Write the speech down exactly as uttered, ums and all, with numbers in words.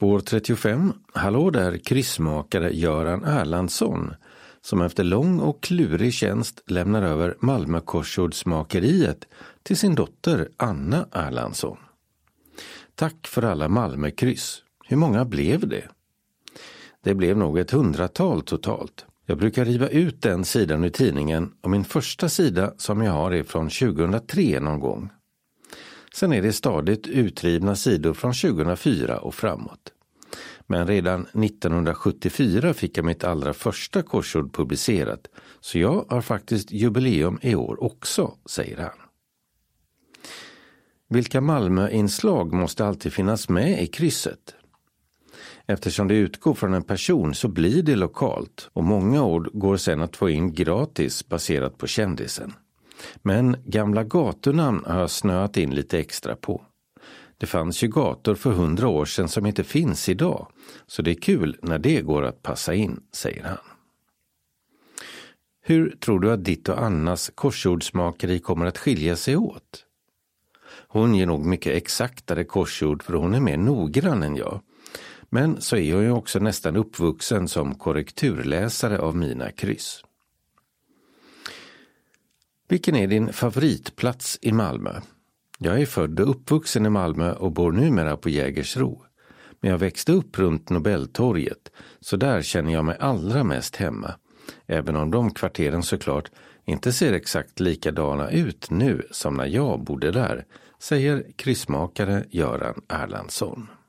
Spår trettiofem. Hallå där, kryssmakare Göran Erlandsson, som efter lång och klurig tjänst lämnar över Malmö-korsordsmakeriet till sin dotter Anna Erlandsson. Tack för alla Malmö-kryss. Hur många blev det? Det blev nog ett hundratal totalt. Jag brukar riva ut den sidan ur tidningen och min första sida som jag har är från tjugohundratre någon gång. Sen är det stadigt utrivna sidor från tjugohundrafyra och framåt. Men redan nittonhundrasjuttiofyra fick jag mitt allra första korsord publicerat, så jag har faktiskt jubileum i år också, säger han. Vilka Malmö-inslag måste alltid finnas med i krysset? Eftersom det utgår från en person så blir det lokalt och många ord går sedan att få in gratis baserat på kändisen. Men gamla gatunamn har jag snöat in lite extra på. Det fanns ju gator för hundra år sedan som inte finns idag, så det är kul när det går att passa in, säger han. Hur tror du att ditt och Annas korsordsmakeri kommer att skilja sig åt? Hon ger nog mycket exaktare korsord för hon är mer noggrann än jag. Men så är jag ju också nästan uppvuxen som korrekturläsare av mina kryss. Vilken är din favoritplats i Malmö? Jag är född och uppvuxen i Malmö och bor numera på Jägersro. Men jag växte upp runt Nobeltorget, så där känner jag mig allra mest hemma. Även om de kvarteren såklart inte ser exakt likadana ut nu som när jag bodde där, säger kryssmakare Göran Erlandsson.